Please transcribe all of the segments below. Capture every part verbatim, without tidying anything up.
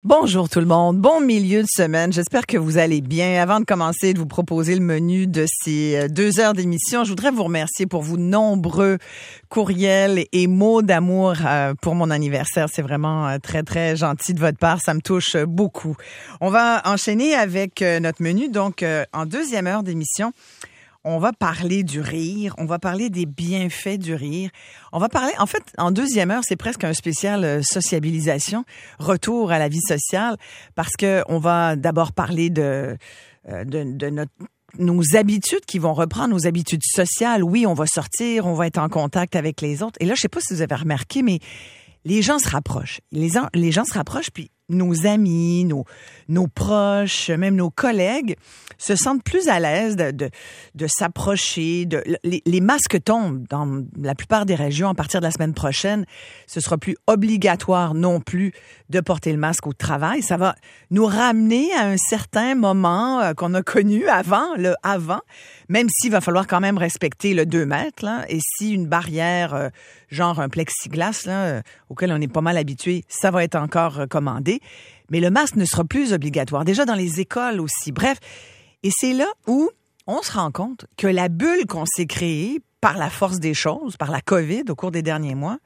Bonjour tout le monde, bon milieu de semaine, j'espère que vous allez bien. Avant de commencer de vous proposer le menu de ces deux heures d'émission, je voudrais vous remercier pour vos nombreux courriels et mots d'amour pour mon anniversaire. C'est vraiment très très gentil de votre part, ça me touche beaucoup. On va enchaîner avec notre menu, donc en deuxième heure d'émission. On va parler du rire, on va parler des bienfaits du rire. On va parler, en fait, en deuxième heure, c'est presque un spécial sociabilisation, retour à la vie sociale, parce que on va d'abord parler de, de, de notre, nos habitudes qui vont reprendre, nos habitudes sociales. Oui, on va sortir, on va être en contact avec les autres. Et là, je sais pas si vous avez remarqué, mais les gens se rapprochent. Les, les gens se rapprochent, puis nos amis, nos, nos proches, même nos collègues se sentent plus à l'aise de, de, de s'approcher. De, les, les masques tombent dans la plupart des régions à partir de la semaine prochaine. Ce sera plus obligatoire non plus de porter le masque au travail. Ça va nous ramener à un certain moment euh, qu'on a connu avant, le avant, même s'il va falloir quand même respecter le deux mètres. Là, et si une barrière, euh, genre un plexiglas, là, euh, auquel on est pas mal habitué, ça va être encore recommandé. Mais le masque ne sera plus obligatoire. Déjà dans les écoles aussi. Bref, et c'est là où on se rend compte que la bulle qu'on s'est créée par la force des choses, par la COVID au cours des derniers mois,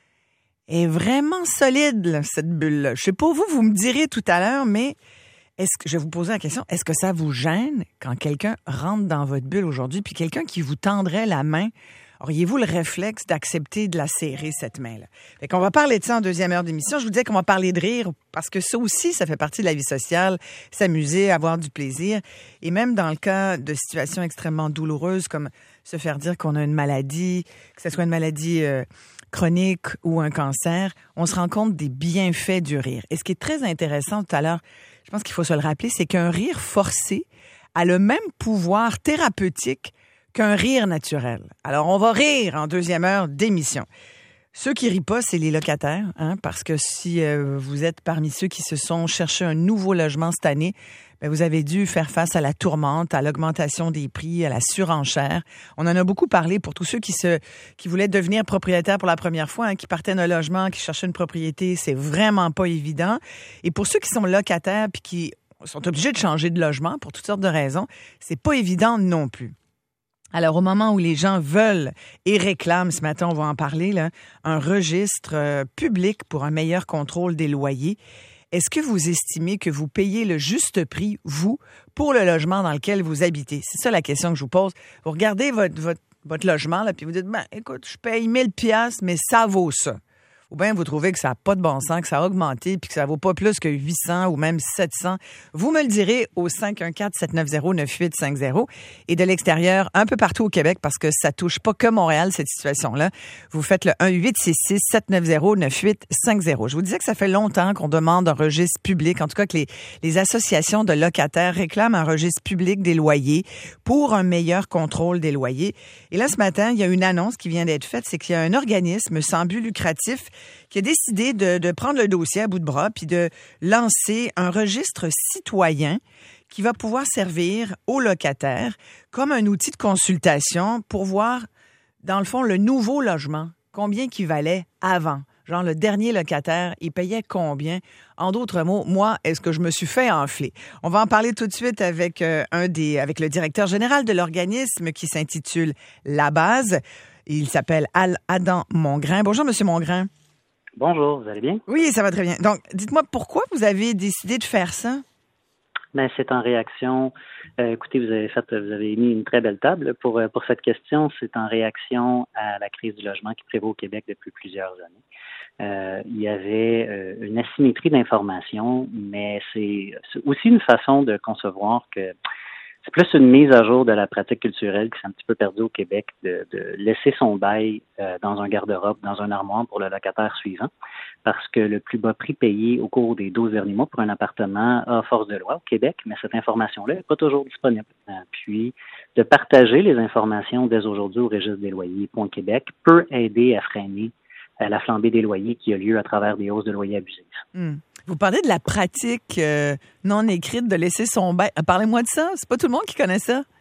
est vraiment solide, là, cette bulle-là. Je sais pas vous, vous me direz tout à l'heure, mais est-ce que je vais vous poser la question, est-ce que ça vous gêne quand quelqu'un rentre dans votre bulle aujourd'hui, puis quelqu'un qui vous tendrait la main, auriez-vous le réflexe d'accepter de la serrer, cette main-là? Fait qu'on va parler de ça en deuxième heure d'émission. Je vous disais qu'on va parler de rire, parce que ça aussi, ça fait partie de la vie sociale, s'amuser, avoir du plaisir. Et même dans le cas de situations extrêmement douloureuses, comme se faire dire qu'on a une maladie, que ce soit une maladie euh, chronique ou un cancer, on se rend compte des bienfaits du rire. Et ce qui est très intéressant tout à l'heure, je pense qu'il faut se le rappeler, c'est qu'un rire forcé a le même pouvoir thérapeutique qu'un rire naturel. Alors, on va rire en deuxième heure d'émission. Ceux qui rient pas, c'est les locataires, hein, parce que si euh, vous êtes parmi ceux qui se sont cherchés un nouveau logement cette année, ben vous avez dû faire face à la tourmente, à l'augmentation des prix, à la surenchère. On en a beaucoup parlé pour tous ceux qui se, qui voulaient devenir propriétaires pour la première fois, hein, qui partaient d'un logement, qui cherchaient une propriété, c'est vraiment pas évident. Et pour ceux qui sont locataires puis qui sont obligés de changer de logement pour toutes sortes de raisons, c'est pas évident non plus. Alors, au moment où les gens veulent et réclament, ce matin, on va en parler, là, un registre euh, public pour un meilleur contrôle des loyers, est-ce que vous estimez que vous payez le juste prix, vous, pour le logement dans lequel vous habitez? C'est ça la question que je vous pose. Vous regardez votre, votre, votre logement, là, puis vous dites, ben, écoute, je paye mille piastres, mais ça vaut ça. Ou bien vous trouvez que ça n'a pas de bon sens, que ça a augmenté, puis que ça vaut pas plus que huit cents ou même sept cents. Vous me le direz au cinq un quatre, sept neuf zéro, neuf huit cinq zéro. Et de l'extérieur, un peu partout au Québec, parce que ça touche pas que Montréal, cette situation-là, vous faites le un huit six six, sept neuf zéro, neuf huit cinq zéro. Je vous disais que ça fait longtemps qu'on demande un registre public, en tout cas que les, les associations de locataires réclament un registre public des loyers pour un meilleur contrôle des loyers. Et là, ce matin, il y a une annonce qui vient d'être faite, c'est qu'il y a un organisme sans but lucratif qui a décidé de, de prendre le dossier à bout de bras puis de lancer un registre citoyen qui va pouvoir servir aux locataires comme un outil de consultation pour voir, dans le fond, le nouveau logement, combien qu'il valait avant. Genre, le dernier locataire, il payait combien? En d'autres mots, moi, est-ce que je me suis fait enfler? On va en parler tout de suite avec, euh, un des, avec le directeur général de l'organisme qui s'intitule La Base. Il s'appelle Adam Mongrain. Bonjour, Monsieur Mongrain. Bonjour, vous allez bien? Oui, ça va très bien. Donc, dites-moi, pourquoi vous avez décidé de faire ça? Ben, c'est en réaction. Euh, écoutez, vous avez fait, vous avez mis une très belle table pour pour cette question. C'est en réaction à la crise du logement qui prévaut au Québec depuis plusieurs années. Euh, il y avait euh, une asymétrie d'information, mais c'est, c'est aussi une façon de concevoir que c'est plus une mise à jour de la pratique culturelle qui s'est un petit peu perdue au Québec, de, de laisser son bail euh, dans un garde-robe, dans un armoire pour le locataire suivant, parce que le plus bas prix payé au cours des douze derniers mois pour un appartement a force de loi au Québec, mais cette information-là n'est pas toujours disponible. Euh, puis, de partager les informations dès aujourd'hui au registre des loyers.québec peut aider à freiner euh, la flambée des loyers qui a lieu à travers des hausses de loyers abusives. Mmh. Vous parlez de la pratique euh, non écrite de laisser son bail. Parlez-moi de ça. C'est pas tout le monde qui connaît ça.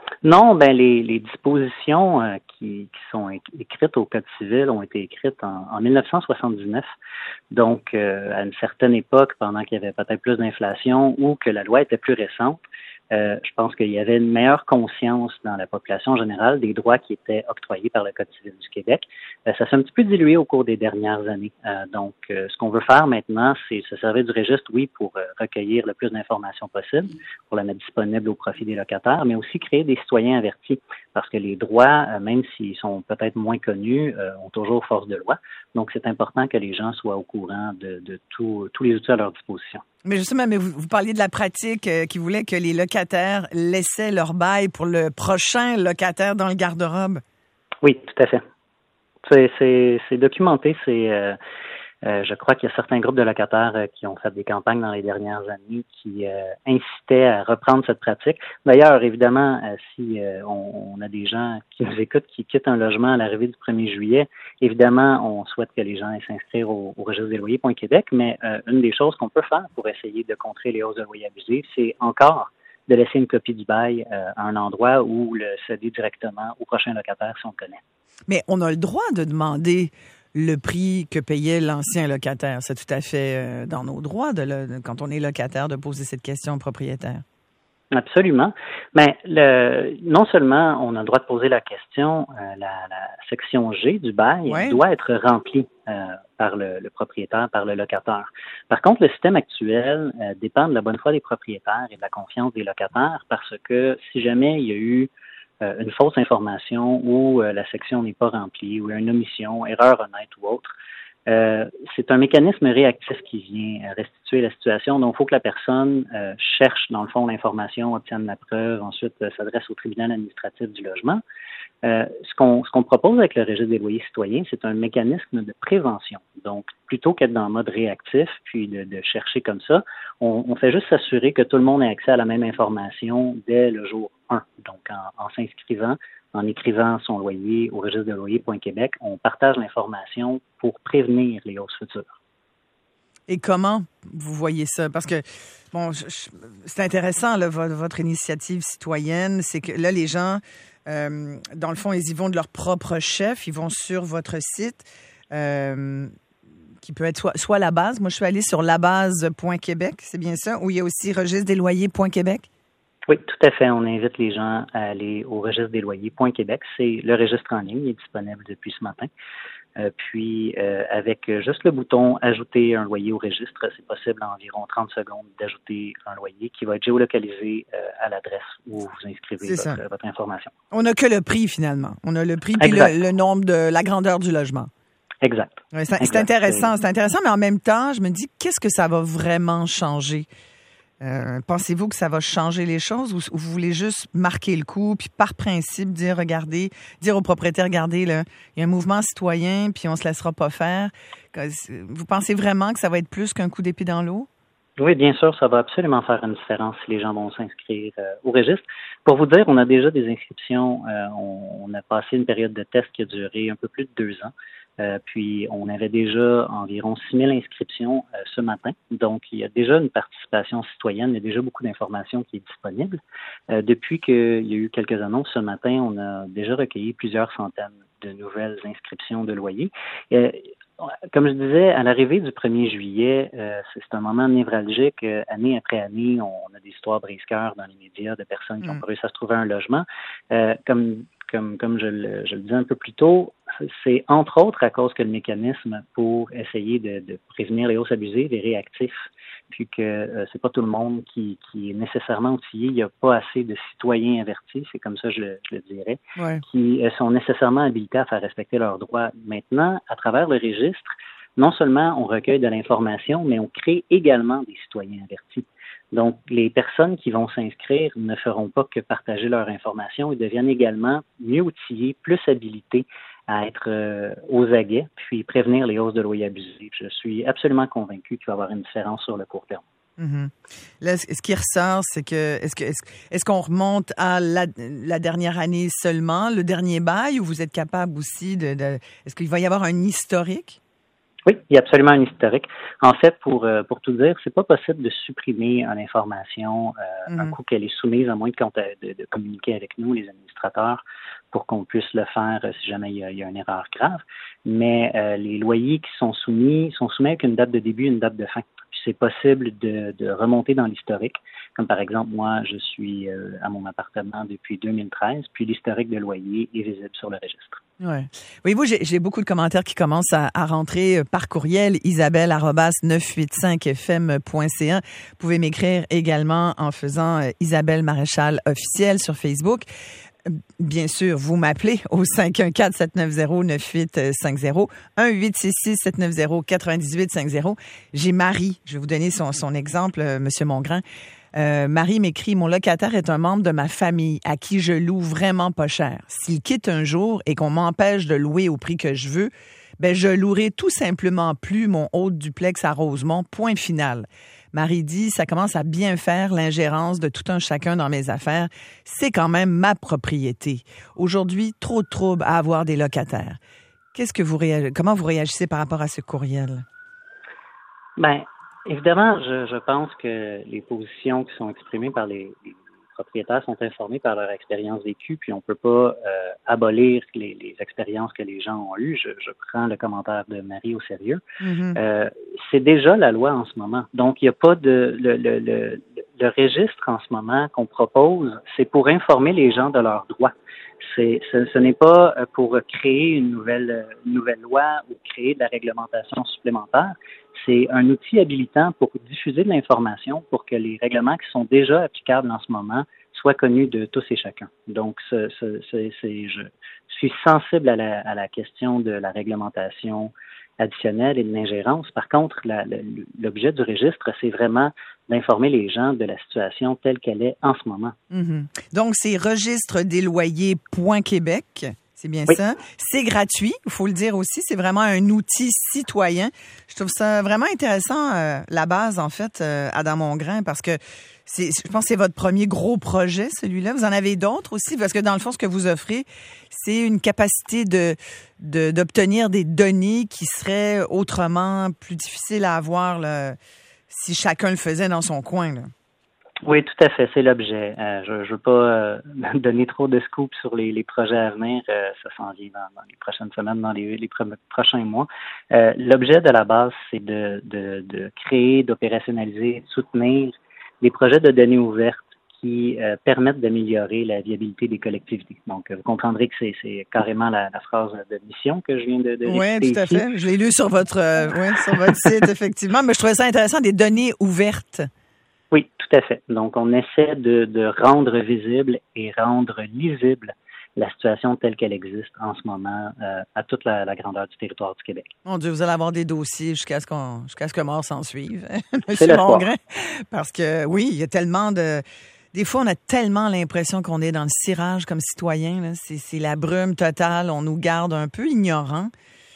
Non, ben les, les dispositions euh, qui, qui sont écrites au Code civil ont été écrites en, en mille neuf cent soixante-dix-neuf, donc euh, à une certaine époque, pendant qu'il y avait peut-être plus d'inflation ou que la loi était plus récente. Euh, je pense qu'il y avait une meilleure conscience dans la population générale des droits qui étaient octroyés par le Code civil du Québec. Euh, ça s'est un petit peu dilué au cours des dernières années. Euh, donc, euh, ce qu'on veut faire maintenant, c'est se servir du registre, oui, pour euh, recueillir le plus d'informations possible, pour la mettre disponible au profit des locataires, mais aussi créer des citoyens avertis, parce que les droits, euh, même s'ils sont peut-être moins connus, euh, ont toujours force de loi. Donc, c'est important que les gens soient au courant de, de tout, tous les outils à leur disposition. Mais justement, mais vous, vous parliez de la pratique euh, qui voulait que les locataires laissaient leur bail pour le prochain locataire dans le garde-robe. Oui, tout à fait. C'est, c'est, c'est documenté. C'est, euh, euh, je crois qu'il y a certains groupes de locataires euh, qui ont fait des campagnes dans les dernières années qui euh, incitaient à reprendre cette pratique. D'ailleurs, évidemment, euh, si euh, on, on a des gens qui nous écoutent qui quittent un logement à l'arrivée du premier juillet, évidemment, on souhaite que les gens aillent s'inscrire au, au registre des loyers.québec, mais euh, une des choses qu'on peut faire pour essayer de contrer les hausses de loyers abusifs, c'est encore de laisser une copie du bail euh, à un endroit où le céder directement au prochain locataire si on le connaît. Mais on a le droit de demander le prix que payait l'ancien locataire. C'est tout à fait euh, dans nos droits, de le, quand on est locataire, de poser cette question au propriétaire. Absolument. Mais le, non seulement on a le droit de poser la question, euh, la, la section G du bail ouais. doit être remplie euh, par le, le propriétaire, par le locataire. Par contre, le système actuel euh, dépend de la bonne foi des propriétaires et de la confiance des locataires parce que si jamais il y a eu euh, une fausse information ou euh, la section n'est pas remplie ou une omission, erreur honnête ou autre, Euh, c'est un mécanisme réactif qui vient restituer la situation. Donc, il faut que la personne euh, cherche, dans le fond, l'information, obtienne la preuve, ensuite euh, s'adresse au tribunal administratif du logement. Euh, ce qu'on ce qu'on propose avec le registre des loyers citoyens, c'est un mécanisme de prévention. Donc, plutôt qu'être dans le mode réactif, puis de, de chercher comme ça, on, on fait juste s'assurer que tout le monde ait accès à la même information dès le jour un. Donc, en, en s'inscrivant, en écrivant son loyer au registre de loyer.québec, on partage l'information pour prévenir les hausses futures. Et comment vous voyez ça? Parce que, bon, je, je, c'est intéressant, là, votre, votre initiative citoyenne, c'est que là, les gens, euh, dans le fond, ils y vont de leur propre chef, ils vont sur votre site, euh, qui peut être soit, soit la base. Moi, je suis allée sur labase.québec, c'est bien ça? Ou il y a aussi registre des loyers.québec? Oui, tout à fait. On invite les gens à aller au registre des loyers.québec. C'est le registre en ligne, il est disponible depuis ce matin. Euh, puis, euh, avec juste le bouton « Ajouter un loyer au registre », c'est possible en environ trente secondes d'ajouter un loyer qui va être géolocalisé euh, à l'adresse où vous inscrivez votre, votre information. On n'a que le prix, finalement. On a le prix puis le, le nombre de la grandeur du logement. Exact. Ouais, c'est, exact. c'est intéressant, c'est intéressant, mais en même temps, je me dis, qu'est-ce que ça va vraiment changer? Euh, pensez-vous que ça va changer les choses ou, ou vous voulez juste marquer le coup puis par principe dire regardez, dire aux propriétaires regardez là, il y a un mouvement citoyen puis on se laissera pas faire. Vous pensez vraiment que ça va être plus qu'un coup d'épée dans l'eau? Oui, bien sûr, ça va absolument faire une différence si les gens vont s'inscrire euh, au registre. Pour vous dire, on a déjà des inscriptions. Euh, on, on a passé une période de test qui a duré un peu plus de deux ans. Euh, puis, on avait déjà environ six mille inscriptions euh, ce matin. Donc, il y a déjà une participation citoyenne. Il y a déjà beaucoup d'informations qui est disponible. Euh, depuis qu'il y a eu quelques annonces ce matin, on a déjà recueilli plusieurs centaines de nouvelles inscriptions de loyers. Euh, Comme je disais, à l'arrivée du premier juillet, euh, c'est un moment névralgique. Euh, année après année, on a des histoires brise-cœur dans les médias de personnes qui n'ont pas réussi à se trouver un logement. Euh, comme comme comme je le, je le disais un peu plus tôt, c'est entre autres à cause que le mécanisme pour essayer de, de prévenir les hausses abusives est réactif, puis que euh, c'est pas tout le monde qui, qui est nécessairement outillé. Il n'y a pas assez de citoyens avertis, c'est comme ça je le, je le dirais, ouais. qui euh, sont nécessairement habilités à faire respecter leurs droits. Maintenant, à travers le registre, non seulement on recueille de l'information, mais on crée également des citoyens avertis. Donc, les personnes qui vont s'inscrire ne feront pas que partager leur information, ils deviennent également mieux outillés, plus habilités à être euh, aux aguets, puis prévenir les hausses de loyers abusifs. Je suis absolument convaincu qu'il va y avoir une différence sur le court terme. Mm-hmm. Là, ce qui ressort, c'est que est-ce que est-ce, est-ce qu'on remonte à la, la dernière année seulement, le dernier bail, ou vous êtes capable aussi de, de est-ce qu'il va y avoir un historique? Oui, il y a absolument un historique. En fait, pour euh, pour tout dire, c'est pas possible de supprimer une information euh, mm-hmm. un coup qu'elle est soumise, à moins de, de, de communiquer avec nous, les administrateurs, pour qu'on puisse le faire euh, si jamais il y a, il y a une erreur grave. Mais euh, les loyers qui sont soumis sont soumis avec une date de début et une date de fin. Puis c'est possible de, de remonter dans l'historique. Comme par exemple, moi, je suis euh, à mon appartement depuis deux mille treize, puis l'historique de loyer est visible sur le registre. Ouais. Oui, vous, j'ai, j'ai beaucoup de commentaires qui commencent à, à rentrer par courriel, isabelle arobase neuf cent quatre-vingt-cinq f m point c a. Vous pouvez m'écrire également en faisant euh, Isabelle Maréchal officielle sur Facebook. Bien sûr, vous m'appelez au cinq un quatre, sept neuf zéro, neuf huit cinq zéro, un huit six six, sept neuf zéro, quatre huit cinq zéro. J'ai Marie, je vais vous donner son, son exemple, euh, Monsieur Mongrain. Euh, Marie m'écrit « Mon locataire est un membre de ma famille à qui je loue vraiment pas cher. S'il quitte un jour et qu'on m'empêche de louer au prix que je veux, ben je louerai tout simplement plus mon haut duplex à Rosemont, point final. » Marie dit « Ça commence à bien faire l'ingérence de tout un chacun dans mes affaires. C'est quand même ma propriété. Aujourd'hui, trop de troubles à avoir des locataires. » Qu'est-ce que vous réag... Comment vous réagissez par rapport à ce courriel? Ben, évidemment, je, je pense que les positions qui sont exprimées par les, les propriétaires sont informés par leur expérience vécue, puis on peut pas euh, abolir les, les expériences que les gens ont eues. Je, je prends le commentaire de Marie au sérieux. Mm-hmm. Euh, c'est déjà la loi en ce moment. Donc, il n'y a pas de... Le, le, le, le registre en ce moment qu'on propose, c'est pour informer les gens de leurs droits. C'est, ce, ce n'est pas pour créer une nouvelle, une nouvelle loi ou créer de la réglementation supplémentaire. C'est un outil habilitant pour diffuser de l'information pour que les règlements qui sont déjà applicables en ce moment soient connus de tous et chacun. Donc, ce, ce, ce, c'est, je suis sensible à la, à la question de la réglementation additionnelle et de l'ingérence. Par contre, la, la, l'objet du registre, c'est vraiment d'informer les gens de la situation telle qu'elle est en ce moment. Mm-hmm. Donc, c'est registre des loyers point québec. C'est bien oui. ça. C'est gratuit, il faut le dire aussi. C'est vraiment un outil citoyen. Je trouve ça vraiment intéressant, euh, la base, en fait, euh, Adam Mongrain, parce que c'est, je pense que c'est votre premier gros projet, celui-là. Vous en avez d'autres aussi, parce que dans le fond, ce que vous offrez, c'est une capacité de, de d'obtenir des données qui seraient autrement plus difficiles à avoir là, si chacun le faisait dans son coin, là. Oui, tout à fait, c'est l'objet. Euh, je ne veux pas euh, donner trop de scoop sur les, les projets à venir. Euh, ça s'en vient dans, dans les prochaines semaines, dans les, les pro- prochains mois. Euh, l'objet de la base, c'est de, de, de créer, d'opérationnaliser, de soutenir les projets de données ouvertes qui euh, permettent d'améliorer la viabilité des collectivités. Donc, vous comprendrez que c'est, c'est carrément la, la phrase de mission que je viens de, de Oui, tout à ici. fait. Je l'ai lu sur votre, euh, ouais, sur votre site, effectivement. Mais je trouvais ça intéressant, des données ouvertes. Oui, tout à fait. Donc, on essaie de, de rendre visible et rendre lisible la situation telle qu'elle existe en ce moment euh, à toute la, la grandeur du territoire du Québec. Mon Dieu, vous allez avoir des dossiers jusqu'à ce qu'on, jusqu'à ce que mort s'en suive, Monsieur Mongrain. Parce que oui, il y a tellement de... Des fois, on a tellement l'impression qu'on est dans le cirage comme citoyen. Là. C'est, c'est la brume totale. On nous garde un peu ignorants.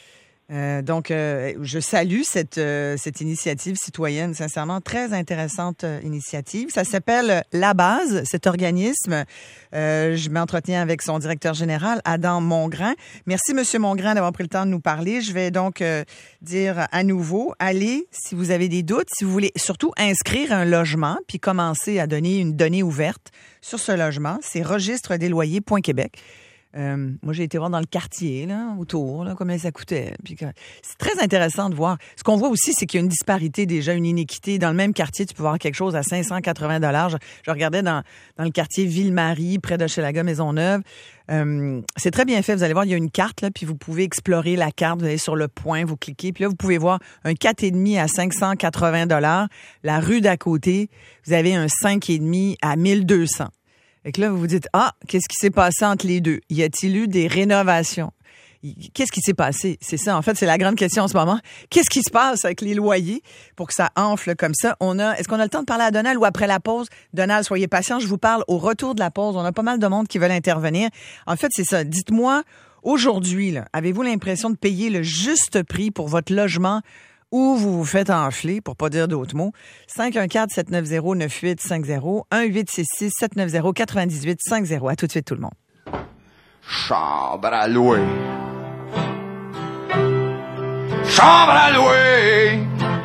Euh, donc, euh, je salue cette euh, cette initiative citoyenne, sincèrement, très intéressante euh, initiative. Ça s'appelle La Base, cet organisme. Euh, je m'entretiens avec son directeur général, Adam Mongrain. Merci, Monsieur Mongrain, d'avoir pris le temps de nous parler. Je vais donc euh, dire à nouveau, allez, si vous avez des doutes, si vous voulez surtout inscrire un logement, puis commencer à donner une donnée ouverte sur ce logement, c'est registre des loyers point québec. Euh, moi, j'ai été voir dans le quartier, là, autour, là, combien ça coûtait. Puis que, c'est très intéressant de voir. Ce qu'on voit aussi, c'est qu'il y a une disparité déjà, une inéquité. Dans le même quartier, tu peux voir quelque chose à cinq cent quatre-vingts dollars. Je, je regardais dans, dans le quartier Ville-Marie, près de Hochelaga, Maisonneuve. Euh, c'est très bien fait. Vous allez voir, il y a une carte, là, puis vous pouvez explorer la carte. Vous allez sur le point, vous cliquez. Puis là, vous pouvez voir un quatre virgule cinq à cinq cent quatre-vingts dollars. La rue d'à côté, vous avez un cinq virgule cinq à mille deux cents. Et que là, vous vous dites, ah, qu'est-ce qui s'est passé entre les deux? Y a-t-il eu des rénovations? Qu'est-ce qui s'est passé? C'est ça, en fait, c'est la grande question en ce moment. Qu'est-ce qui se passe avec les loyers pour que ça enfle comme ça? On a, est-ce qu'on a le temps de parler à Donald ou après la pause? Donald, soyez patient, je vous parle au retour de la pause. On a pas mal de monde qui veulent intervenir. En fait, c'est ça. Dites-moi, aujourd'hui, là, avez-vous l'impression de payer le juste prix pour votre logement ou vous vous faites enfler, pour pas dire d'autres mots? cinq un quatre, sept neuf zéro, neuf huit cinq zéro, un huit six six, sept neuf zéro, quatre huit cinq zéro. À tout de suite, tout le monde. Chambre à louer. chambre à louer,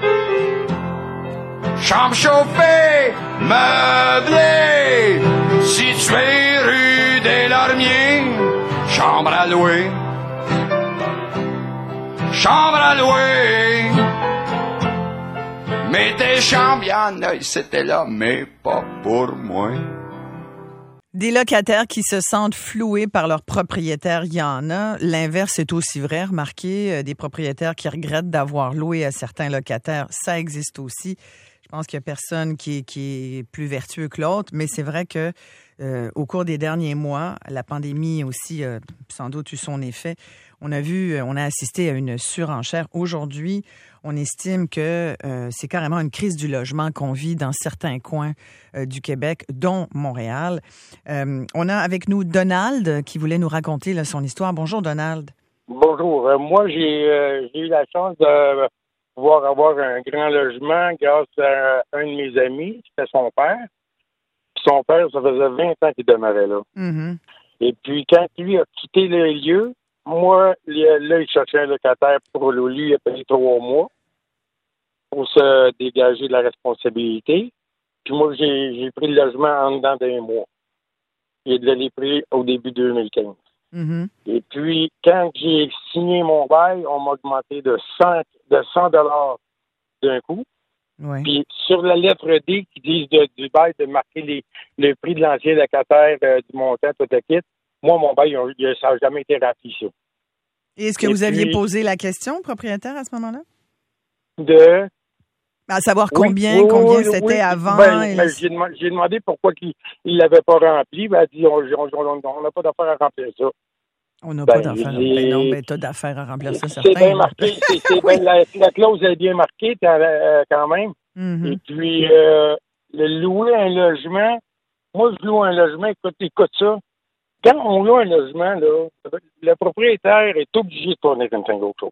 chambre chauffée, meublée, située rue des Lormiers, chambre à louer, chambre à louer. Mais des chambres, y'en a, c'était là, mais pas pour moi. Des locataires qui se sentent floués par leurs propriétaires, il y en a. L'inverse est aussi vrai. Remarquez, des propriétaires qui regrettent d'avoir loué à certains locataires, ça existe aussi. Je pense qu'il n'y a personne qui est, qui est plus vertueux que l'autre, mais c'est vrai que euh, au cours des derniers mois, la pandémie aussi a sans doute eu son effet. On a vu, on a assisté à une surenchère. Aujourd'hui, on estime que euh, c'est carrément une crise du logement qu'on vit dans certains coins euh, du Québec, dont Montréal. Euh, on a avec nous Donald qui voulait nous raconter là, son histoire. Bonjour, Donald. Bonjour. Euh, moi, j'ai, euh, j'ai eu la chance de pouvoir avoir un grand logement grâce à un de mes amis, c'était son père. Puis son père, ça faisait vingt ans qu'il demeurait là. Mm-hmm. Et puis, quand lui a quitté le lieu, moi, là, il cherchait un locataire pour lui, il a payé trois mois pour se dégager de la responsabilité. Puis moi, j'ai, j'ai pris le logement en dedans d'un mois. Et je l'ai pris au début deux mille quinze. Mm-hmm. Et puis, quand j'ai signé mon bail, on m'a augmenté de cent dollars d'un coup. Oui. Puis, sur la lettre D qui dit de, du bail de marquer les, le prix de l'ancien locataire, euh, du montant, tout le kit, moi, mon bail, on, ça n'a jamais été rempli, ça. Et est-ce que Et vous puis, aviez posé la question au propriétaire à ce moment-là? De... À savoir Oui, combien, oui, combien oui, c'était oui. avant? Ben, et... ben, j'ai, demandé, j'ai demandé pourquoi il ne l'avait pas rempli. Ben, elle dit, on n'a pas d'affaire à remplir ça. On n'a Ben, pas d'affaire. j'ai... Ben non, ben t'as d'affaires à remplir ça, C'est certain. bien marqué. C'est, c'est Oui. bien, la, la clause est bien marquée euh, quand même. Mm-hmm. Et puis, euh, le louer un logement, moi, je loue un logement, écoute, écoute ça. Quand on loue un logement, là, le propriétaire est obligé de tourner comme ça autre chose.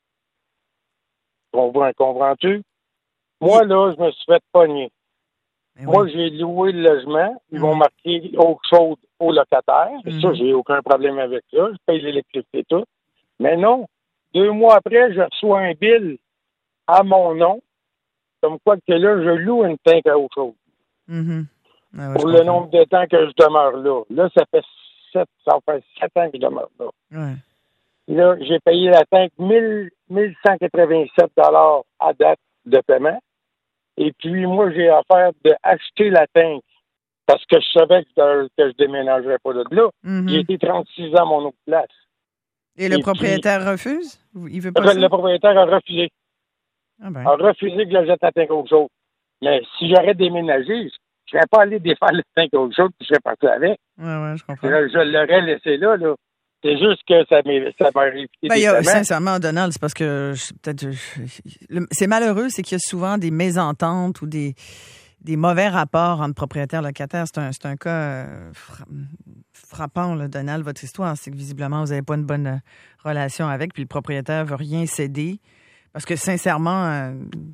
Comprends, comprends-tu? Moi, là, je me suis fait pogner. Ben Moi, oui. j'ai loué le logement. Ils Mm-hmm. vont marquer eau chaude au locataire. Mm-hmm. Ça, j'ai aucun problème avec ça. Je paye l'électricité et tout. Mais non, deux mois après, je reçois un bill à mon nom, comme quoi que là, je loue une tank à eau chaude. Mm-hmm. Ah ouais, Pour je le comprends. nombre de temps que je demeure là. Là, ça fait sept, ça fait sept ans que je demeure là. Ouais. Là, j'ai payé la tank mille cent quatre-vingt-sept dollars à date de paiement. Et puis, moi, j'ai affaire d'acheter la tank parce que je savais que, que je déménagerais pas de là. Mm-hmm. J'ai été trente-six ans à mon autre place. Et le Et propriétaire puis, refuse? Il veut pas le, ça? le propriétaire a refusé. Ah ben. A refusé que je jette la tank autre chose. Mais si j'aurais déménagé, je ne serais pas allé défaire le tank autre chose puis je serais parti avec. Ouais, ouais, je comprends. Je, je l'aurais laissé là, là. C'est juste que ça m'a, ça m'a évité Ben, des il y a, paiements. sincèrement, Donald, c'est parce que je, peut-être je- le- c'est malheureux, c'est qu'il y a souvent des mésententes ou des, des mauvais rapports entre propriétaires et locataires. C'est un, c'est un cas euh, fra- frappant, là, Donald, votre histoire. C'est que visiblement, vous n'avez pas une bonne euh, relation avec, puis le propriétaire veut rien céder. Parce que sincèrement, euh,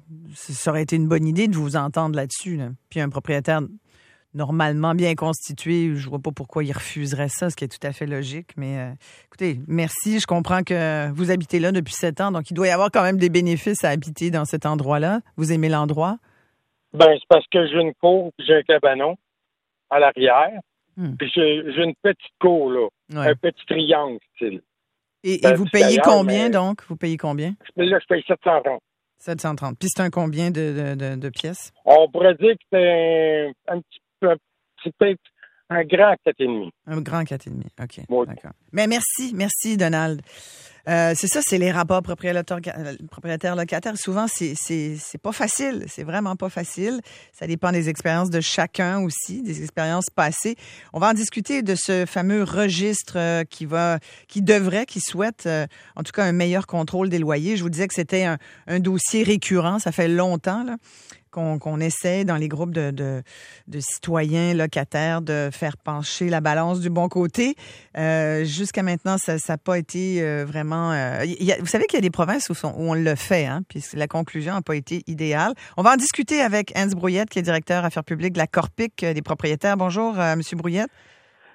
ça aurait été une bonne idée de vous entendre là-dessus. Là. Puis un propriétaire normalement bien constitué, je vois pas pourquoi il refuserait ça, ce qui est tout à fait logique. Mais euh, écoutez, merci. Je comprends que vous habitez là depuis sept ans, donc il doit y avoir quand même des bénéfices à habiter dans cet endroit-là. Vous aimez l'endroit? Ben, c'est parce que j'ai une cour puis j'ai un cabanon à l'arrière. Hmm. Puis j'ai, j'ai une petite cour, là. Ouais. Un petit triangle, style. Et, et Ben, vous c'est payez ailleurs, combien, mais- donc? Vous payez combien? Là, je paye sept cent trente. sept cent trente. Puis c'est un combien de, de, de, de pièces? On pourrait dire que c'est un, un petit peu, c'est peut-être un grand quatre et demi. Un grand quatre et demi. OK. Oui. D'accord. Mais merci, merci, Donald. Euh, c'est ça, c'est les rapports propriétaires-locataires. Souvent, c'est, c'est, c'est pas facile. C'est vraiment pas facile. Ça dépend des expériences de chacun aussi, des expériences passées. On va en discuter de ce fameux registre euh, qui va, qui devrait, qui souhaite, euh, en tout cas, un meilleur contrôle des loyers. Je vous disais que c'était un, un dossier récurrent. Ça fait longtemps, là. Qu'on, qu'on essaie dans les groupes de, de, de citoyens locataires de faire pencher la balance du bon côté. Euh, jusqu'à maintenant, ça n'a pas été euh, vraiment... Euh, y a, vous savez qu'il y a des provinces où, sont, où on le fait, hein, puis la conclusion n'a pas été idéale. On va en discuter avec Hans Brouillette, qui est directeur affaires publiques de la Corpic des propriétaires. Bonjour, euh, M. Brouillette.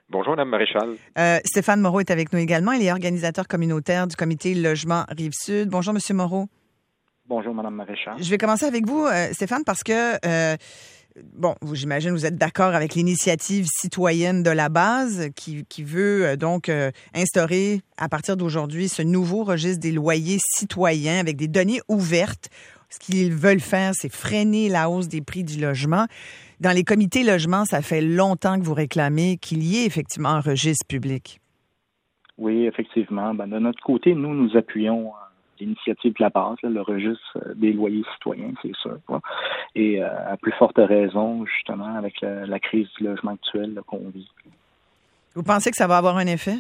Bonjour, Mme Maréchal. Euh, Stéphane Moreau est avec nous également. Il est organisateur communautaire du comité Logement Rive-Sud. Bonjour, Monsieur Moreau. Bonjour, Mme Maréchal. Je vais commencer avec vous, euh, Stéphane, parce que, euh, bon, vous, j'imagine vous êtes d'accord avec l'initiative citoyenne de la base qui, qui veut euh, donc euh, instaurer à partir d'aujourd'hui ce nouveau registre des loyers citoyens avec des données ouvertes. Ce qu'ils veulent faire, c'est freiner la hausse des prix du logement. Dans les comités logement, ça fait longtemps que vous réclamez qu'il y ait effectivement un registre public. Oui, effectivement. Ben, de notre côté, nous, nous appuyons euh, l'initiative de la base, là, le registre euh, des loyers citoyens, c'est sûr. Quoi. Et euh, à plus forte raison, justement, avec la, la crise du logement actuel là, qu'on vit. Vous pensez que ça va avoir un effet?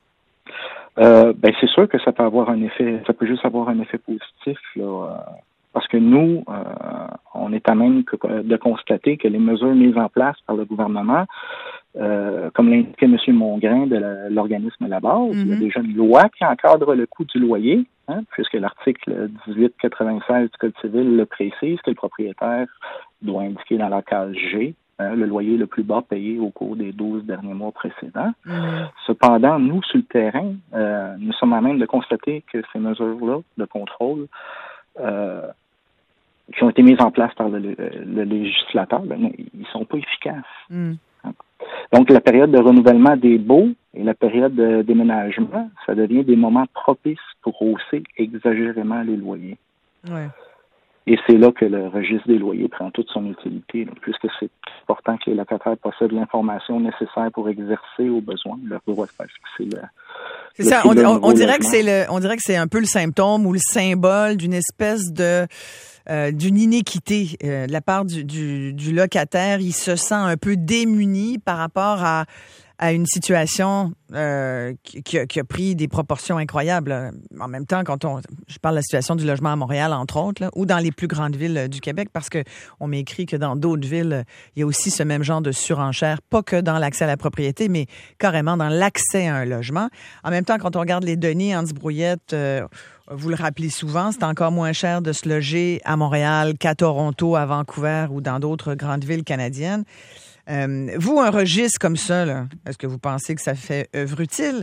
Euh, ben, c'est sûr que ça peut avoir un effet, ça peut juste avoir un effet positif, là. Euh, Parce que nous, euh, on est à même que, de constater que les mesures mises en place par le gouvernement, euh, comme l'indiquait M. Mongrain de la, l'organisme à la base, mm-hmm. il y a déjà une loi qui encadre le coût du loyer, hein, puisque l'article dix-huit quatre-vingt-seize du Code civil le précise que le propriétaire doit indiquer dans la case G hein, le loyer le plus bas payé au cours des douze derniers mois précédents. Mm-hmm. Cependant, nous, sur le terrain, euh, nous sommes à même de constater que ces mesures-là de contrôle euh, qui ont été mises en place par le, le, le législateur, ben, ils ne sont pas efficaces. Mm. Donc, la période de renouvellement des baux et la période de déménagement, ça devient des moments propices pour hausser exagérément les loyers. Ouais. Et c'est là que le registre des loyers prend toute son utilité, là, puisque c'est important que les locataires possèdent l'information nécessaire pour exercer au besoin leur droit de faire fixer le. C'est ça, on, on, on dirait que c'est le, on dirait que c'est un peu le symptôme ou le symbole d'une espèce de euh, d'une inéquité euh, de la part du, du, du locataire. Il se sent un peu démuni par rapport à à une situation euh, qui, qui, a, qui a pris des proportions incroyables. En même temps, quand on, je parle de la situation du logement à Montréal, entre autres, là, ou dans les plus grandes villes du Québec, parce que on m'écrit que dans d'autres villes, il y a aussi ce même genre de surenchère, pas que dans l'accès à la propriété, mais carrément dans l'accès à un logement. En même temps, quand on regarde les données, Hans Brouillette, euh, vous le rappelez souvent, c'est encore moins cher de se loger à Montréal qu'à Toronto, à Vancouver ou dans d'autres grandes villes canadiennes. Euh, vous, un registre comme ça, là, est-ce que vous pensez que ça fait œuvre utile?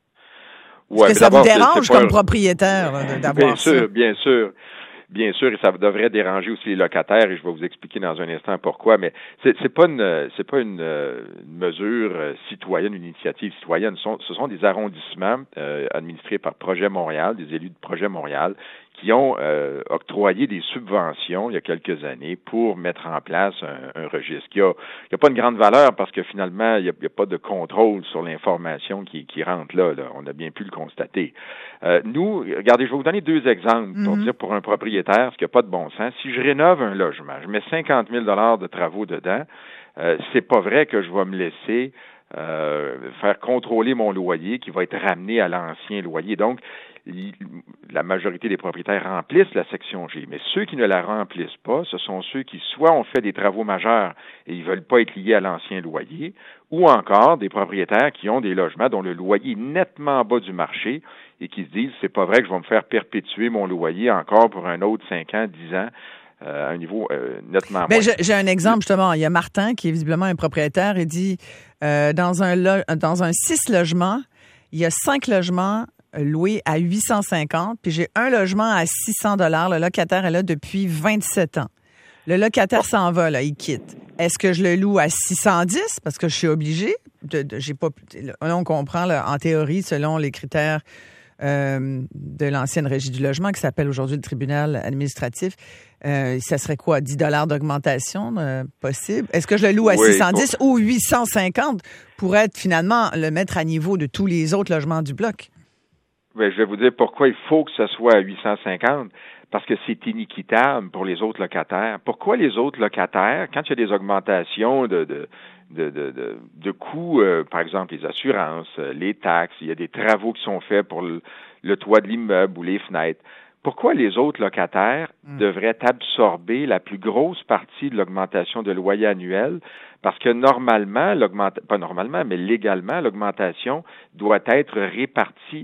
Est-ce ouais, que ça vous dérange c'est, c'est comme pas... propriétaire là, d'avoir bien sûr, ça? Bien sûr, bien sûr, et ça devrait déranger aussi les locataires, et je vais vous expliquer dans un instant pourquoi, mais c'est, c'est pas une c'est pas une, une mesure citoyenne, une initiative citoyenne. Ce sont, ce sont des arrondissements euh, administrés par Projet Montréal, des élus de Projet Montréal, qui ont euh, octroyé des subventions il y a quelques années pour mettre en place un, un registre qui a, qui a pas une grande valeur parce que finalement, il n'y a, a pas de contrôle sur l'information qui, qui rentre là, là. On a bien pu le constater. Euh, nous, regardez, je vais vous donner deux exemples pour mm-hmm. dire pour un propriétaire, ce qui n'a pas de bon sens. Si je rénove un logement, je mets cinquante mille dollars de travaux dedans, euh, c'est pas vrai que je vais me laisser euh, faire contrôler mon loyer qui va être ramené à l'ancien loyer. Donc, la majorité des propriétaires remplissent la section G, mais ceux qui ne la remplissent pas, ce sont ceux qui soit ont fait des travaux majeurs et ils veulent pas être liés à l'ancien loyer, ou encore des propriétaires qui ont des logements dont le loyer est nettement en bas du marché et qui se disent c'est pas vrai que je vais me faire perpétuer mon loyer encore pour un autre cinq ans, dix ans. Euh, à un niveau euh, nettement ben, moins. J'ai, j'ai un exemple, justement. Il y a Martin, qui est visiblement un propriétaire, et dit, euh, dans un lo- dans un six logements, il y a cinq logements loués à huit cent cinquante, puis j'ai un logement à six cents dollars. Le locataire est là depuis vingt-sept ans. Le locataire s'en va, là, il quitte. Est-ce que je le loue à six cent dix parce que je suis obligé? De, de, j'ai pas, là, on comprend, là, en théorie, selon les critères Euh, de l'ancienne régie du logement qui s'appelle aujourd'hui le tribunal administratif. Euh, ça serait quoi? dix dollars d'augmentation euh, possible? Est-ce que je le loue à oui, six cent dix bon. ou huit cent cinquante pour être finalement le mettre à niveau de tous les autres logements du bloc? Oui, je vais vous dire pourquoi il faut que ce soit à huit cent cinquante. Parce que c'est inéquitable pour les autres locataires. Pourquoi les autres locataires, quand il y a des augmentations de, de De, de, de, de coûts, euh, par exemple les assurances, euh, les taxes, il y a des travaux qui sont faits pour le, le toit de l'immeuble ou les fenêtres. Pourquoi les autres locataires mmh. devraient absorber la plus grosse partie de l'augmentation de loyer annuel? Parce que normalement, l'augmentation, pas normalement, mais légalement, l'augmentation doit être répartie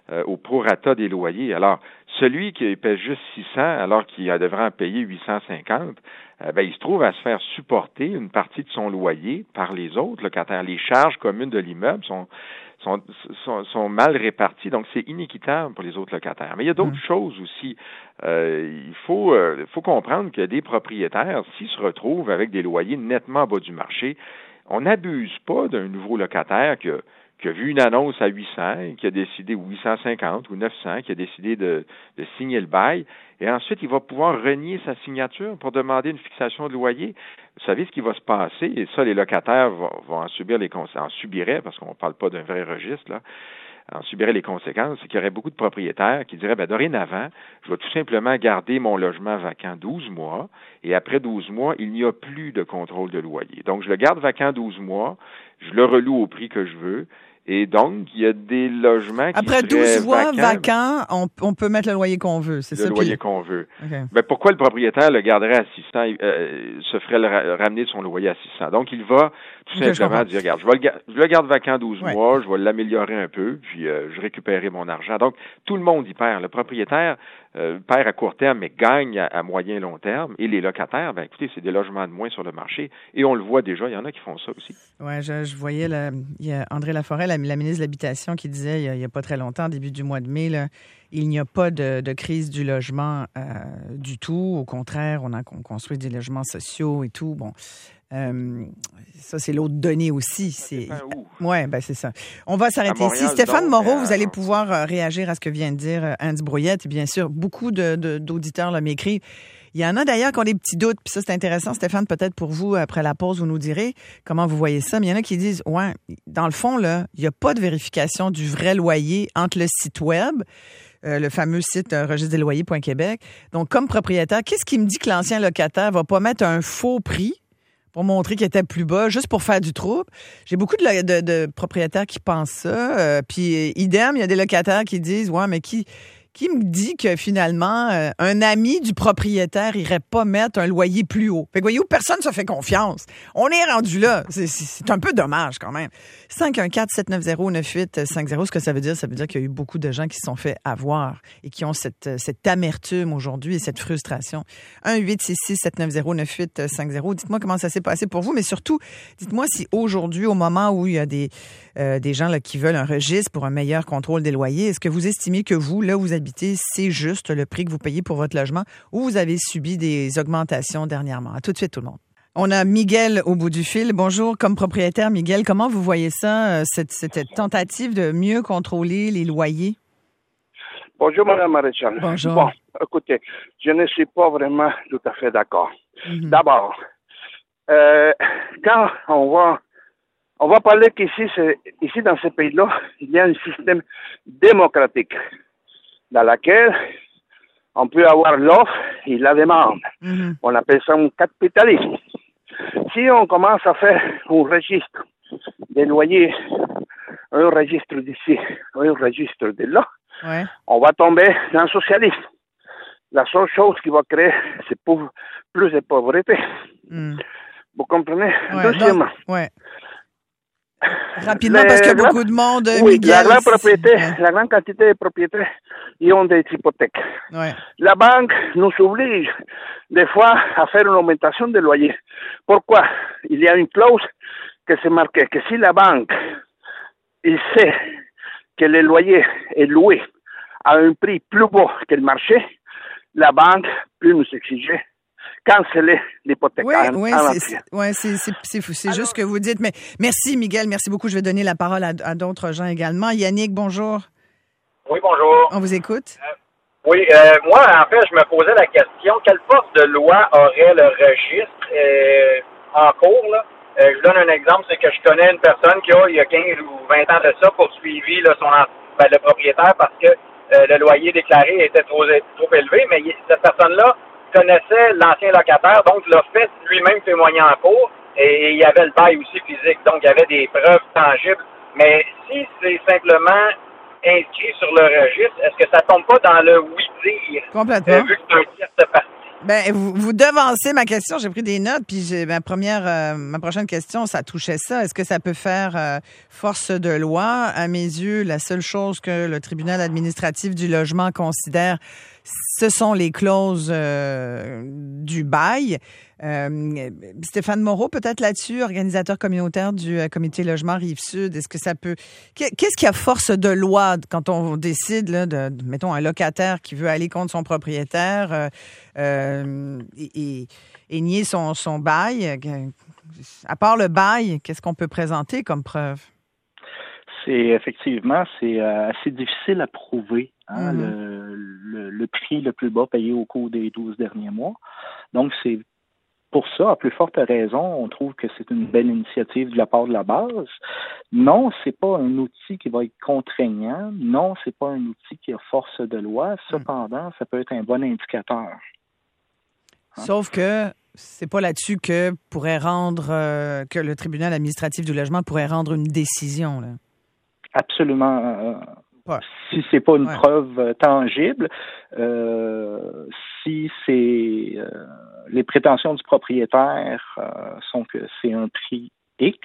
euh, au prorata des loyers. Alors, celui qui paie juste six cents alors qu'il devrait en payer huit cent cinquante, euh, ben, il se trouve à se faire supporter une partie de son loyer par les autres locataires. Les charges communes de l'immeuble sont Sont, sont, sont mal répartis, donc c'est inéquitable pour les autres locataires. Mais il y a d'autres mmh. choses aussi. Euh, il faut, euh, faut comprendre que des propriétaires, s'ils se retrouvent avec des loyers nettement en bas du marché, on n'abuse pas d'un nouveau locataire qui a, qui a vu une annonce à huit cents, qui a décidé, ou huit cent cinquante ou neuf cents, qui a décidé de, de signer le bail, et ensuite il va pouvoir renier sa signature pour demander une fixation de loyer. Vous savez ce qui va se passer, et ça, les locataires vont, vont en subir les conséquences, en subiraient, parce qu'on ne parle pas d'un vrai registre, là, en subiraient les conséquences, c'est qu'il y aurait beaucoup de propriétaires qui diraient, ben, dorénavant, je vais tout simplement garder mon logement vacant douze mois, et après douze mois, il n'y a plus de contrôle de loyer. Donc, je le garde vacant douze mois, je le reloue au prix que je veux, et donc, il y a des logements qui Après seraient douze mois vacants, vacants, on, on peut mettre le loyer qu'on veut, c'est le ça? Le loyer puis... qu'on veut. Okay. Ben, pourquoi le propriétaire le garderait à six cents, euh, se ferait le ra- ramener son loyer à six cents? Donc, il va tout okay, simplement dire, regarde, je, vais le ga- je le garde vacant douze ouais. mois, je vais l'améliorer un peu, puis euh, je récupérerai mon argent. Donc, tout le monde y perd. Le propriétaire euh, perd à court terme, mais gagne à, à moyen et long terme. Et les locataires, ben écoutez, c'est des logements de moins sur le marché. Et on le voit déjà, il y en a qui font ça aussi. Oui, je, je voyais, là, il y a André Laforêt, la, la ministre de l'Habitation, qui disait il n'y a, a pas très longtemps, début du mois de mai, là, il n'y a pas de, de crise du logement euh, du tout. Au contraire, on a on construit des logements sociaux et tout. Bon, euh, ça, c'est l'autre donnée aussi. C'est ouais, ben c'est ça. On va s'arrêter ici. Stéphane donc, Moreau, vous allez pouvoir euh, réagir à ce que vient de dire euh, Andy Brouillette. Et bien sûr, beaucoup de, de, d'auditeurs là, m'écrivent. Il y en a d'ailleurs qui ont des petits doutes, puis ça, c'est intéressant, Stéphane, peut-être pour vous, après la pause, vous nous direz comment vous voyez ça. Mais il y en a qui disent, ouais, dans le fond, là, il n'y a pas de vérification du vrai loyer entre le site web, euh, le fameux site euh, registre des loyers point québec. Donc, comme propriétaire, qu'est-ce qui me dit que l'ancien locataire va pas mettre un faux prix pour montrer qu'il était plus bas, juste pour faire du trouble? J'ai beaucoup de, de, de propriétaires qui pensent ça. Euh, puis, idem, il y a des locataires qui disent, ouais, mais qui... Qui me dit que finalement, euh, un ami du propriétaire irait pas mettre un loyer plus haut? Fait que voyez-vous, personne ne se fait confiance. On est rendu là. C'est, c'est, c'est un peu dommage quand même. cinq un quatre sept neuf zéro neuf huit cinq zéro, ce que ça veut dire, ça veut dire qu'il y a eu beaucoup de gens qui se sont fait avoir et qui ont cette, cette amertume aujourd'hui et cette frustration. un huit six six sept neuf zéro neuf huit cinq zéro. Dites-moi comment ça s'est passé pour vous, mais surtout, dites-moi si aujourd'hui, au moment où il y a des, euh, des gens là, qui veulent un registre pour un meilleur contrôle des loyers, est-ce que vous estimez que vous, là, vous habitez, c'est juste le prix que vous payez pour votre logement ou vous avez subi des augmentations dernièrement? À tout de suite, tout le monde. On a Miguel au bout du fil. Bonjour, comme propriétaire, Miguel, comment vous voyez ça, cette, cette tentative de mieux contrôler les loyers? Bonjour, Mme Maréchal. Bonjour. Bon, écoutez, je ne suis pas vraiment tout à fait d'accord. Mm-hmm. D'abord, euh, quand on va on va parler qu'ici, c'est, ici dans ce pays-là, il y a un système démocratique dans lequel on peut avoir l'offre et la demande. Mm-hmm. On appelle ça un capitalisme. Si on commence à faire un registre des loyers, un registre d'ici, un registre de là, ouais. on va tomber dans le socialisme. La seule chose qui va créer, c'est pour, plus de pauvreté. Mm. Vous comprenez? Ouais, Deuxièmement. Donc, ouais. Rapidement, les, parce qu'il y a la, beaucoup de monde, oui, Miguel. La grande, propriété, ouais. la grande quantité de propriétaires, ils ont des hypothèques. Ouais. La banque nous oblige, des fois, à faire une augmentation de loyer. Pourquoi? Il y a une clause que c'est marqué que si la banque, il sait que le loyer est loué à un prix plus bas que le marché, la banque peut nous exiger canceller l'hypothèque. Oui, oui, c'est, ouais, c'est, c'est, c'est, c'est juste ce que vous dites. Mais merci, Miguel. Merci beaucoup. Je vais donner la parole à, à d'autres gens également. Yannick, bonjour. Oui, bonjour. On vous écoute. Euh, oui, euh, moi, en fait, je me posais la question, quelle force de loi aurait le registre euh, en cours, là? Euh, je vous donne un exemple, c'est que je connais une personne qui a, il y a quinze ou vingt ans de ça, poursuivi là, son, ben, le propriétaire parce que euh, le loyer déclaré était trop, trop élevé, mais il, cette personne-là connaissait l'ancien locataire, donc l'a fait lui-même témoigner en cours, et, et il y avait le bail aussi physique, donc il y avait des preuves tangibles. Mais si c'est simplement inscrit sur le registre, est-ce que ça tombe pas dans le oui-dire? Complètement. Euh, vu que c'est un tierce partie? Ben, vous, vous devancez ma question. J'ai pris des notes, puis j'ai, ma première, euh, ma prochaine question, ça touchait ça. Est-ce que ça peut faire euh, force de loi? À mes yeux, la seule chose que le tribunal administratif du logement considère, ce sont les clauses euh, du bail. Euh, Stéphane Moreau, peut-être là-dessus, organisateur communautaire du euh, comité logement Rive-Sud, est-ce que ça peut... Qu'est-ce qui a force de loi quand on décide, là, de, de mettons, un locataire qui veut aller contre son propriétaire euh, euh, et, et, et nier son, son bail? À part le bail, qu'est-ce qu'on peut présenter comme preuve? C'est effectivement, c'est euh, assez difficile à prouver, hein, mm-hmm. le, le, le prix le plus bas payé au cours des douze derniers mois. Donc, c'est pour ça, à plus forte raison, on trouve que c'est une belle initiative de la part de la base. Non, c'est pas un outil qui va être contraignant. Non, c'est pas un outil qui a force de loi. Cependant, ça peut être un bon indicateur. Hein? Sauf que c'est pas là-dessus que pourrait rendre euh, que le tribunal administratif du logement pourrait rendre une décision, là. Absolument. Euh, ouais. Si c'est pas une ouais. preuve euh, tangible, euh, si c'est euh, les prétentions du propriétaire euh, sont que c'est un prix X,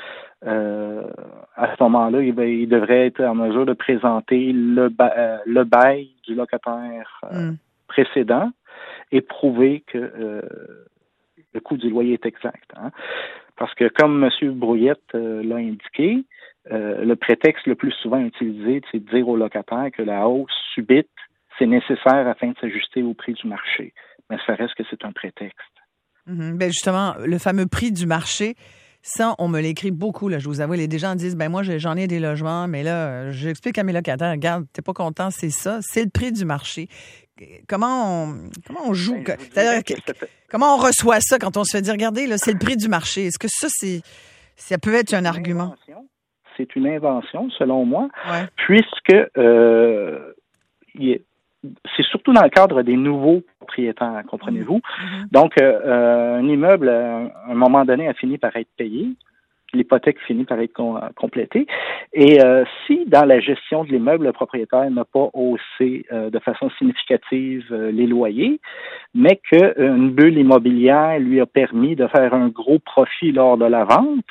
euh, à ce moment-là, il, va, il devrait être en mesure de présenter le, ba- euh, le bail du locataire euh, mm. précédent et prouver que euh, le coût du loyer est exact. Hein? Parce que comme M. Brouillette euh, l'a indiqué, euh, le prétexte le plus souvent utilisé, c'est de dire au locataire que la hausse subite, c'est nécessaire afin de s'ajuster au prix du marché. Mais ça reste que c'est un prétexte. Mm-hmm. Ben justement, le fameux prix du marché, ça, on me l'écrit beaucoup, là, je vous avoue. Les gens disent, ben moi, j'en ai des logements, mais là, j'explique à mes locataires, regarde, t'es pas content, c'est ça, c'est le prix du marché. Comment on, comment on joue? Ben, C'est-à-dire, que, que, comment on reçoit ça quand on se fait dire, regardez, là, c'est le prix du marché? Est-ce que ça, c'est, ça peut être un argument? C'est une invention, selon moi, ouais. puisque euh, il est, c'est surtout dans le cadre des nouveaux propriétaires, comprenez-vous. Mm-hmm. Donc, euh, un immeuble, à un moment donné, a fini par être payé. L'hypothèque finit par être com- complétée. Et euh, si, dans la gestion de l'immeuble, le propriétaire n'a pas haussé euh, de façon significative euh, les loyers, mais qu'une bulle immobilière lui a permis de faire un gros profit lors de la vente,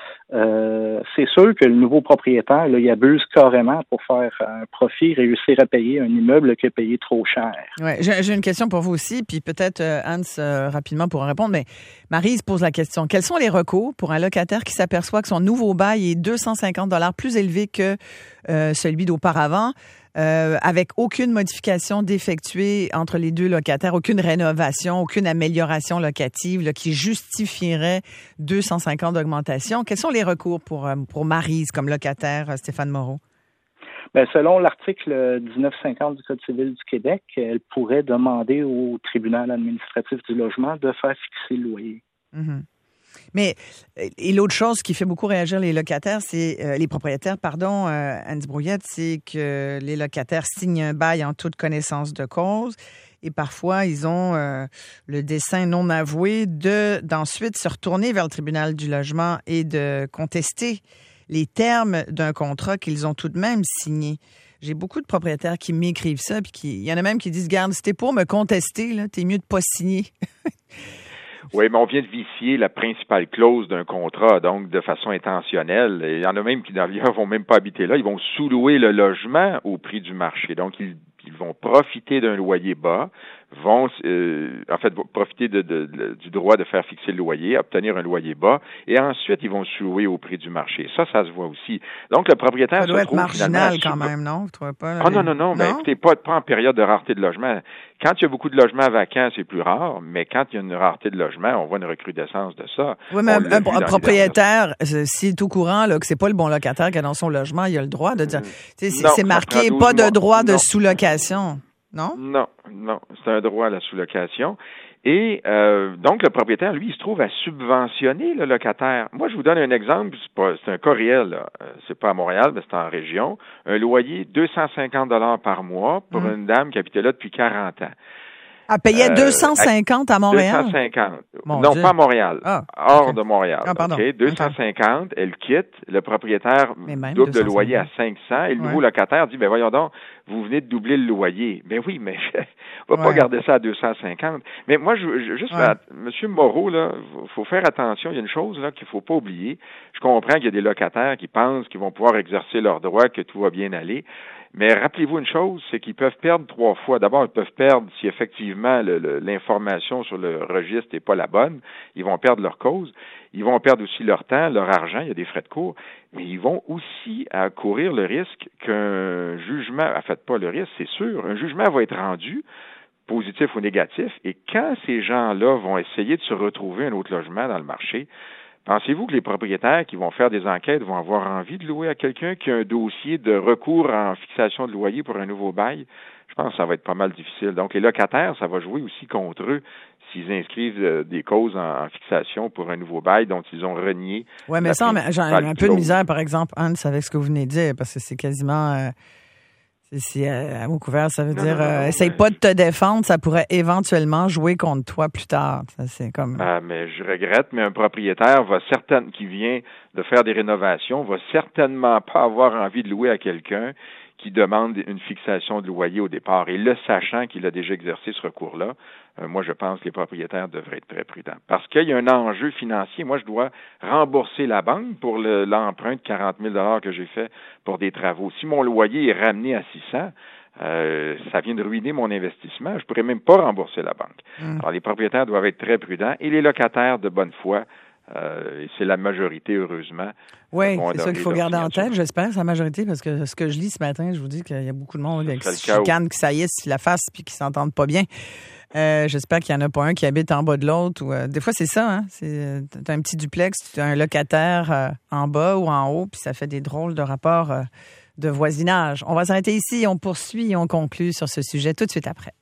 Euh, c'est sûr que le nouveau propriétaire, là, il abuse carrément pour faire un profit, réussir à payer un immeuble qui a payé trop cher. Ouais, j'ai, j'ai une question pour vous aussi, puis peut-être euh, Hans euh, rapidement pour en répondre, mais Maryse pose la question. Quels sont les recours pour un locataire qui s'aperçoit que son nouveau bail est deux cent cinquante dollars plus élevé que euh, celui d'auparavant? Euh, avec aucune modification d'effectuer entre les deux locataires, aucune rénovation, aucune amélioration locative là, qui justifierait deux cent cinquante d'augmentation. Quels sont les recours pour, pour Maryse comme locataire, Stéphane Moreau? Bien, selon l'article dix-neuf cinquante du Code civil du Québec, elle pourrait demander au tribunal administratif du logement de faire fixer le loyer. Mm-hmm. Mais, et l'autre chose qui fait beaucoup réagir les locataires, c'est, euh, les propriétaires, pardon, euh, Hans Brouillette, c'est que les locataires signent un bail en toute connaissance de cause et parfois ils ont euh, le dessein non avoué de, d'ensuite se retourner vers le tribunal du logement et de contester les termes d'un contrat qu'ils ont tout de même signé. J'ai beaucoup de propriétaires qui m'écrivent ça, puis qui, il y en a même qui disent, garde, si t'es pour me contester, là, t'es mieux de pas signer. Oui, mais on vient de vicier la principale clause d'un contrat, donc de façon intentionnelle. Et il y en a même qui, d'ailleurs, vont même pas habiter là. Ils vont sous-louer le logement au prix du marché. Donc, ils, ils vont profiter d'un loyer bas, vont, euh, en fait, profiter de, de, de, du droit de faire fixer le loyer, obtenir un loyer bas, et ensuite, ils vont sous-louer au prix du marché. Ça, ça se voit aussi. Donc, le propriétaire ça doit se être trouve marginal finalement... quand même, non? Vous trouvez pas? Ah, non, non, non. Ben, écoutez, pas, pas en période de rareté de logement. Quand il y a beaucoup de logements vacants, c'est plus rare, mais quand il y a une rareté de logement, on voit une recrudescence de ça. Oui, mais un, un, un propriétaire, s'il est au courant là, que c'est pas le bon locataire qui est dans son logement, il a le droit de dire... C'est, non, c'est marqué pas de droit de non. sous-location, non? Non, non. C'est un droit à la sous-location. Et euh, donc, le propriétaire, lui, il se trouve à subventionner le locataire. Moi, je vous donne un exemple, c'est, pas, c'est un cas réel, là. C'est pas à Montréal, mais c'est en région. Un loyer deux cent cinquante dollars par mois pour mmh. une dame qui habitait là depuis quarante ans. Ah, payait euh, deux cent cinquante à Montréal? deux cent cinquante. Mon non, Dieu. pas à Montréal. Ah, hors okay. de Montréal. Ah, pardon. Okay. deux cent cinquante, okay. Elle quitte. Le propriétaire double le loyer à cinq cents et le ouais. nouveau locataire dit, ben voyons donc, vous venez de doubler le loyer. Ben oui, mais on va ouais. pas garder ça à deux cent cinquante. Mais moi, je, je juste, ouais. à, M. Moreau, là, faut faire attention. Il y a une chose là qu'il faut pas oublier. Je comprends qu'il y a des locataires qui pensent qu'ils vont pouvoir exercer leurs droits, que tout va bien aller. Mais rappelez-vous une chose, c'est qu'ils peuvent perdre trois fois. D'abord, ils peuvent perdre si effectivement le, le, l'information sur le registre n'est pas la bonne. Ils vont perdre leur cause. Ils vont perdre aussi leur temps, leur argent. Il y a des frais de cours. Mais ils vont aussi à courir le risque qu'un jugement, en fait pas le risque, c'est sûr, un jugement va être rendu, positif ou négatif. Et quand ces gens-là vont essayer de se retrouver un autre logement dans le marché, pensez-vous que les propriétaires qui vont faire des enquêtes vont avoir envie de louer à quelqu'un qui a un dossier de recours en fixation de loyer pour un nouveau bail? Je pense que ça va être pas mal difficile. Donc, les locataires, ça va jouer aussi contre eux s'ils inscrivent des causes en, en fixation pour un nouveau bail dont ils ont renié. Oui, mais ça, j'ai un, un peu de misère, par exemple, Anne, avec ce que vous venez de dire, parce que c'est quasiment... Euh... C'est à mot couvert, ça veut non, dire, non, non, euh, essaye mais... pas de te défendre, ça pourrait éventuellement jouer contre toi plus tard. Ça, c'est comme. Ah, mais je regrette, mais un propriétaire va certainement, qui vient de faire des rénovations, va certainement pas avoir envie de louer à quelqu'un qui demande une fixation de loyer au départ. Et le sachant qu'il a déjà exercé ce recours-là, euh, moi, je pense que les propriétaires devraient être très prudents. Parce qu'il y a un enjeu financier. Moi, je dois rembourser la banque pour le, l'emprunt de quarante mille dollars que j'ai fait pour des travaux. Si mon loyer est ramené à six cents, euh, ça vient de ruiner mon investissement. Je pourrais même pas rembourser la banque. Mmh. Alors, les propriétaires doivent être très prudents et les locataires de bonne foi. Euh, et c'est la majorité, heureusement. Oui, c'est ça qu'il faut garder en tête, j'espère, c'est la majorité, parce que ce que je lis ce matin, je vous dis qu'il y a beaucoup de monde qui se chicanent, qui saillissent la face puis qui s'entendent pas bien. Euh, j'espère qu'il n'y en a pas un qui habite en bas de l'autre. Ou, euh, des fois, c'est ça, hein? C'est, t'as un petit duplex, tu as un locataire euh, en bas ou en haut, puis ça fait des drôles de rapports euh, de voisinage. On va s'arrêter ici, on poursuit et on conclut sur ce sujet tout de suite après.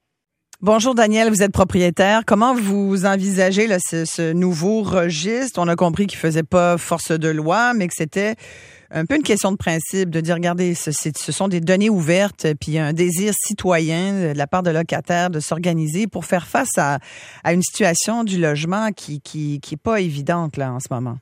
Bonjour Daniel, vous êtes propriétaire. Comment vous envisagez là, ce, ce nouveau registre? On a compris qu'il ne faisait pas force de loi, mais que c'était un peu une question de principe, de dire, regardez, ce, ce sont des données ouvertes, puis il y a un désir citoyen de la part de locataires de s'organiser pour faire face à, à une situation du logement qui qui qui est pas évidente là en ce moment.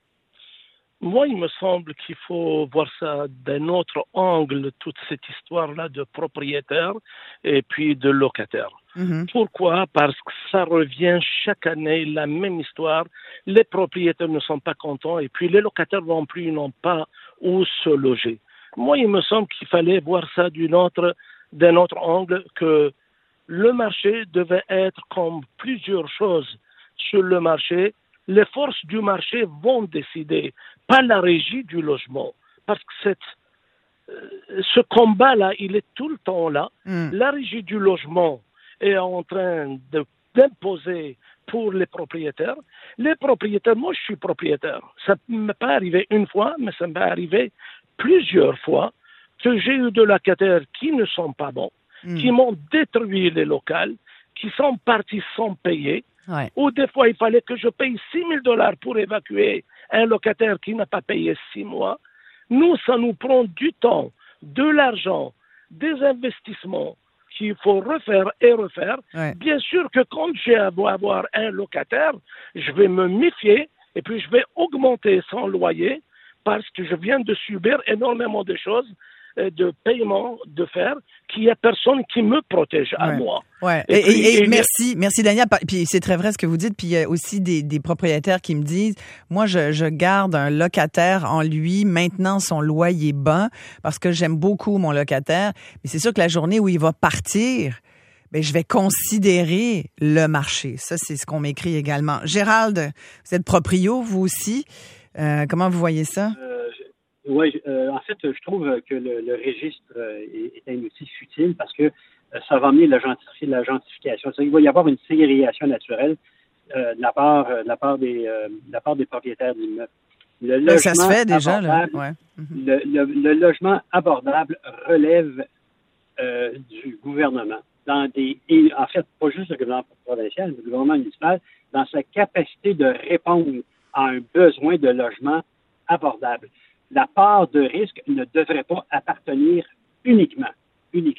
Moi, il me semble qu'il faut voir ça d'un autre angle, toute cette histoire-là de propriétaire et puis de locataire. Mm-hmm. Pourquoi? Parce que ça revient chaque année, la même histoire. Les propriétaires ne sont pas contents et puis les locataires non plus n'ont pas où se loger. Moi, il me semble qu'il fallait voir ça d'une autre, d'un autre angle, que le marché devait être comme plusieurs choses sur le marché. Les forces du marché vont décider, pas la régie du logement. Parce que cette, euh, ce combat-là, il est tout le temps là. Mm. La régie du logement est en train de, d'imposer pour les propriétaires. Les propriétaires, moi je suis propriétaire. Ça ne m'est pas arrivé une fois, mais ça m'est arrivé plusieurs fois que j'ai eu de locataires qui ne sont pas bons, mm. qui m'ont détruit les locaux, qui sont partis sans payer. Ouais. Ou des fois, il fallait que je paye six mille dollars pour évacuer un locataire qui n'a pas payé six mois. Nous, ça nous prend du temps, de l'argent, des investissements qu'il faut refaire et refaire. Ouais. Bien sûr que quand j'ai à avoir un locataire, je vais me méfier et puis je vais augmenter son loyer parce que je viens de subir énormément de choses, de paiement de faire, qu'il n'y a personne qui me protège à ouais. moi. Ouais. Et, et, puis, et, et merci, merci Daniel. Puis c'est très vrai ce que vous dites. Puis il y a aussi des, des propriétaires qui me disent, moi je, je garde un locataire en lui maintenant son loyer bas parce que j'aime beaucoup mon locataire. Mais c'est sûr que la journée où il va partir, ben je vais considérer le marché. Ça c'est ce qu'on m'écrit également. Gérald, vous êtes proprio vous aussi. Euh, comment vous voyez ça? Euh... Oui, euh, en fait, je trouve que le, le registre euh, est, est un outil futile parce que euh, ça va amener la, gentrifi- la gentrification. Il va y avoir une ségrégation naturelle euh, de, la part, euh, de, la part des, euh, de la part des propriétaires d'immeubles. Le logement ça se fait déjà, là. Ouais. Mm-hmm. Le, le, le logement abordable relève euh, du gouvernement. Dans des, et en fait, pas juste le gouvernement provincial, mais le gouvernement municipal, dans sa capacité de répondre à un besoin de logement abordable. La part de risque ne devrait pas appartenir uniquement, uniquement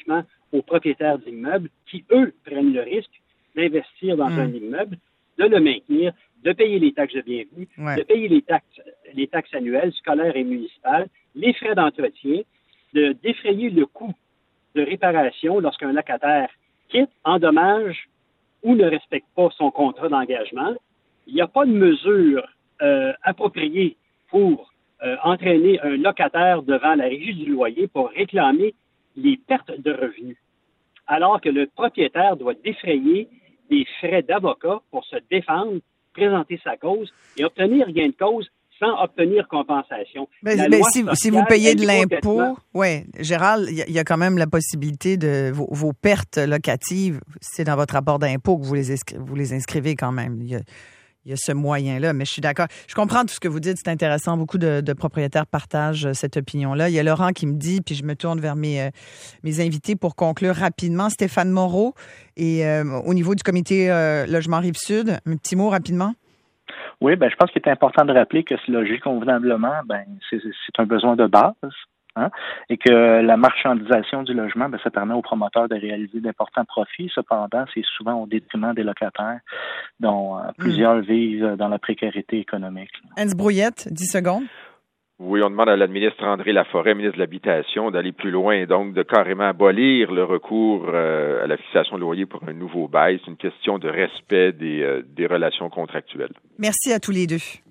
aux propriétaires d'immeubles qui, eux, prennent le risque d'investir dans mmh. un immeuble, de le maintenir, de payer les taxes de bienvenue, ouais. de payer les taxes, les taxes annuelles, scolaires et municipales, les frais d'entretien, de défrayer le coût de réparation lorsqu'un locataire quitte, endommage ou ne respecte pas son contrat d'engagement. Il n'y a pas de mesure euh, appropriée pour euh, entraîner un locataire devant la régie du loyer pour réclamer les pertes de revenus, alors que le propriétaire doit défrayer des frais d'avocat pour se défendre, présenter sa cause et obtenir gain de cause sans obtenir compensation. Mais, mais si, sociale, si vous payez de l'impôt, oui, Gérald, il y, y a quand même la possibilité de vos, vos pertes locatives, c'est dans votre rapport d'impôt que vous les, inscri- vous les inscrivez quand même. Il y a, il y a ce moyen-là, mais je suis d'accord. Je comprends tout ce que vous dites, c'est intéressant. Beaucoup de, de propriétaires partagent cette opinion-là. Il y a Laurent qui me dit, puis je me tourne vers mes, euh, mes invités pour conclure rapidement. Stéphane Moreau, et euh, au niveau du comité euh, Logement Rive-Sud, un petit mot rapidement. Oui, ben je pense qu'il est important de rappeler que se loger convenablement, ben c'est, c'est un besoin de base. Hein, et que la marchandisation du logement, ben, ça permet aux promoteurs de réaliser d'importants profits. Cependant, c'est souvent au détriment des locataires dont euh, plusieurs mmh. vivent dans la précarité économique. Hans Brouillette, dix secondes. Oui, on demande à la ministre André Laforêt, ministre de l'Habitation, d'aller plus loin et donc de carrément abolir le recours euh, à la fixation de loyer pour un nouveau bail. C'est une question de respect des, euh, des relations contractuelles. Merci à tous les deux.